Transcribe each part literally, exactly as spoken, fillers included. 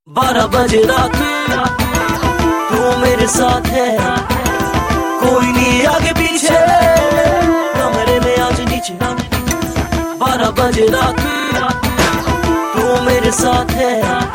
बारह बजे रात तू मेरे साथ है, कोई नहीं आगे पीछे, कमरे में आज नीचे। बारह बजे रात तू मेरे साथ है,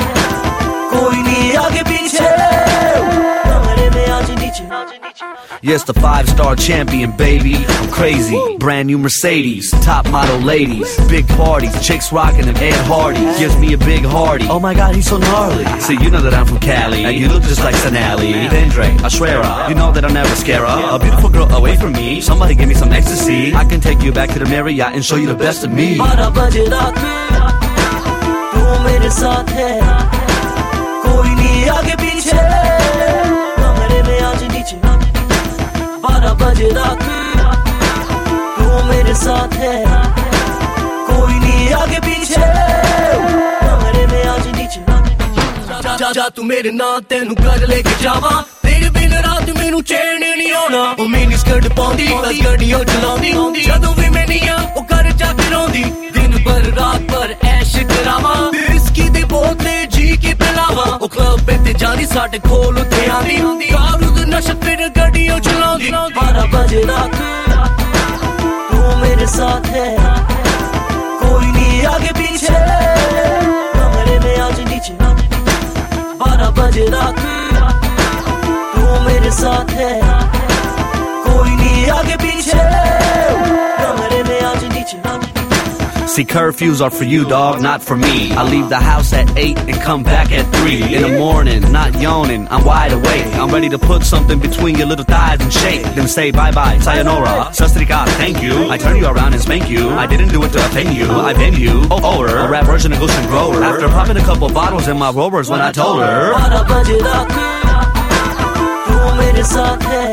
कोई नहीं आगे पीछे, कमरे में आज नीचे। Yes, the five-star champion, baby. I'm crazy. Brand new Mercedes, top model ladies, big parties, chicks rocking them Ed Hardy. Gives me a big hearty. Oh my God, he's so gnarly. See, you know that I'm from Cali, and you look just like Sanali. Dendre, I swear, uh, you know that I'll never scare her. A beautiful girl away from me. Somebody give me some ecstasy. I can take you back to the Marriott and show you the best of me. बारह बजे रात तू मेरे साथ है, कोई नहीं आगे पीछे, कमरे में आज नीचे। बारह बजे रात तू मेरे साथ है, कोई नहीं आगे पीछे, कमरे में आज नीचे। जा जा तू मेरे नाल तेनू घर लेके जावा, तेरे बिन रात मैनू चैन नहीं आना। ओ मिनी स्कर्ट पाउंदी बस गड्डियों चलाउंदी, जदों भी मैं नहीं आ ओ घर जाके रोंदी। दिन भर रात भर ऐश करावा, विस्की दे बोतले जी के पिलावा। ओ क्लब पे जानी साडे खोल उत्ते आंदी, दारू दा नशा फिर गड्डियों चलाउंदी। बारह बजे रात तू मेरे साथ है, कोई नहीं आगे पीछे, कमरे में आज नीचे। बारह बजे रात तू मेरे साथ है, कोई नहीं आगे पीछे, कमरे में आज नीचे। See, curfews are for you, dog, not for me. I leave the house at eight and come back at three in the morning, not yawning, I'm wide awake. I'm ready to put something between your little thighs and shake. Then say bye-bye, sayonara, sasrika, thank you. I turn you around and spank you. I didn't do it to offend you, I bend you over. A rap version of Ghost and Grower. After popping a couple bottles in my rovers when I told her. बारह बजे रात तू मेरे साथ है,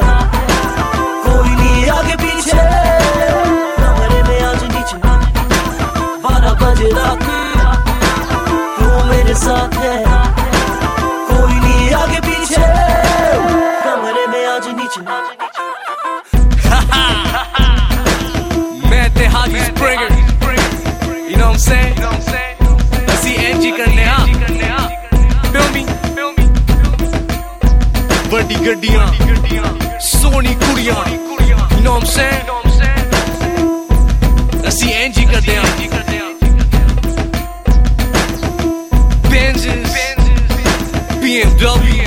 कोई नहीं आगे पीछे, कमरे में आज नीचे। बारह बजे रात तू मेरे साथ है, कोई नहीं आगे पीछे, कमरे में आज नीचे। मैं ते हाजी Springer, you know what I'm saying? ਅਸੀਂ ਇੰਜ ਹੀ ਕਰਨੇ ਆ, feel me? ਵੱਡੀ ਗੱਡੀਆਂ, ਸੋਹਣੀ ਕੁੜੀਆਂ, you know what I'm saying? ਅਸੀਂ ਇੰਜ ਹੀ ਕਰਦੇ ਆ। Benzes, B M W